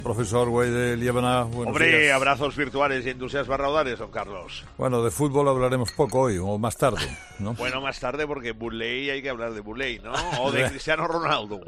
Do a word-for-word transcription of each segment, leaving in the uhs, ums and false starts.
Profesor Güey de Liébana, buenos Hombre, días. abrazos virtuales y entusiasmas raudales, don Carlos. Bueno, de fútbol hablaremos poco hoy, o más tarde, ¿no? Bueno, más tarde, porque Bulley hay que hablar de Bulley, ¿no? O de Cristiano Ronaldo.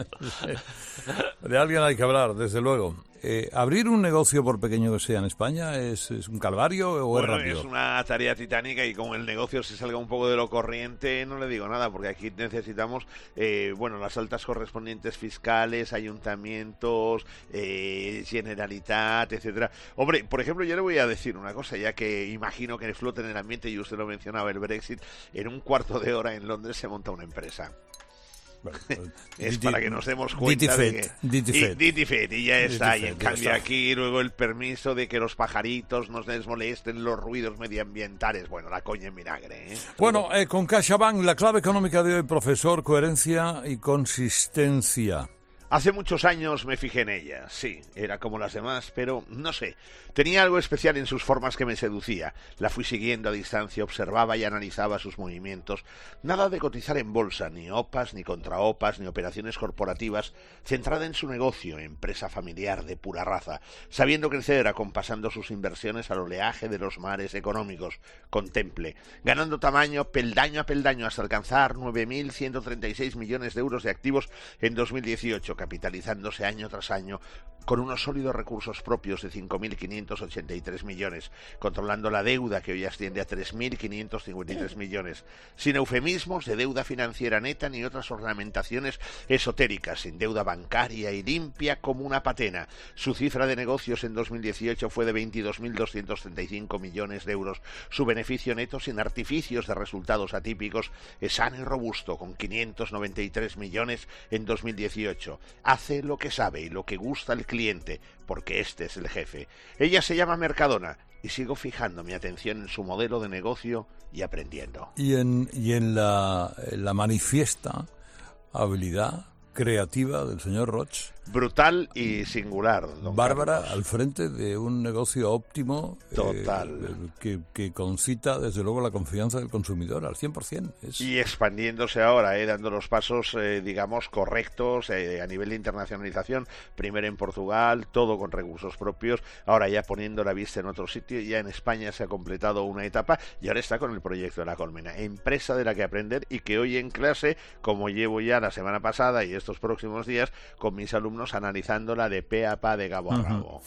De alguien hay que hablar, desde luego. Eh, ¿Abrir un negocio, por pequeño que sea, en España, es, es un calvario o Bueno, es rápido? es una tarea titánica y como el negocio se salga un poco de lo corriente, no le digo nada, porque aquí necesitamos, eh, bueno, las altas correspondientes fiscales, ayuntamientos, eh, Generalitat, etcétera. Hombre, por ejemplo, yo le voy a decir una cosa, ya que imagino que flota en el ambiente, y usted lo mencionaba, el Brexit, en un cuarto de hora en Londres se monta una empresa. Bueno, es Diti, para que nos demos cuenta de que... Ditifet. Y, Ditifet, y ya está. Ditifet, y en ya cambio está. aquí luego el permiso de que los pajaritos nos les molesten los ruidos medioambientales. Bueno, la coña en vinagre, ¿eh? Bueno, eh, con CaixaBank, la clave económica de hoy, profesor, coherencia y consistencia. Hace muchos años me fijé en ella, sí, era como las demás, pero no sé, tenía algo especial en sus formas que me seducía. La fui siguiendo a distancia, observaba y analizaba sus movimientos. Nada de cotizar en bolsa, ni OPAs, ni contraopas, ni operaciones corporativas, centrada en su negocio, empresa familiar de pura raza, sabiendo crecer, acompasando sus inversiones al oleaje de los mares económicos. Contemple, ganando tamaño peldaño a peldaño hasta alcanzar nueve mil ciento treinta y seis millones de euros de activos en dos mil dieciocho, capitalizándose año tras año con unos sólidos recursos propios de cinco mil quinientos ochenta y tres millones, controlando la deuda que hoy asciende a tres mil quinientos cincuenta y tres millones, sin eufemismos de deuda financiera neta ni otras ornamentaciones esotéricas, sin deuda bancaria y limpia como una patena. Su cifra de negocios en dos mil dieciocho fue de veintidós mil doscientos treinta y cinco millones de euros. Su beneficio neto, sin artificios de resultados atípicos, es sano y robusto, con quinientos noventa y tres millones en dos mil dieciocho. Hace lo que sabe y lo que gusta al cliente, porque este es el jefe. Ella se llama Mercadona y sigo fijando mi atención en su modelo de negocio y aprendiendo. Y en, y en, la, en la manifiesta habilidad creativa del señor Roch. Brutal y singular, don Bárbara, Carlos. al frente de un negocio óptimo. Total. Eh, que, que concita, desde luego, la confianza del consumidor al cien por ciento. Es... Y expandiéndose ahora, eh, dando los pasos, eh, digamos, correctos eh, a nivel de internacionalización. Primero en Portugal, todo con recursos propios. Ahora ya poniendo la vista en otro sitio. Ya en España se ha completado una etapa y ahora está con el proyecto de La Colmena. Empresa de la que aprender y que hoy en clase, como llevo ya la semana pasada y estos próximos días, con mis alumnos analizándola de pe a pa, de cabo a rabo.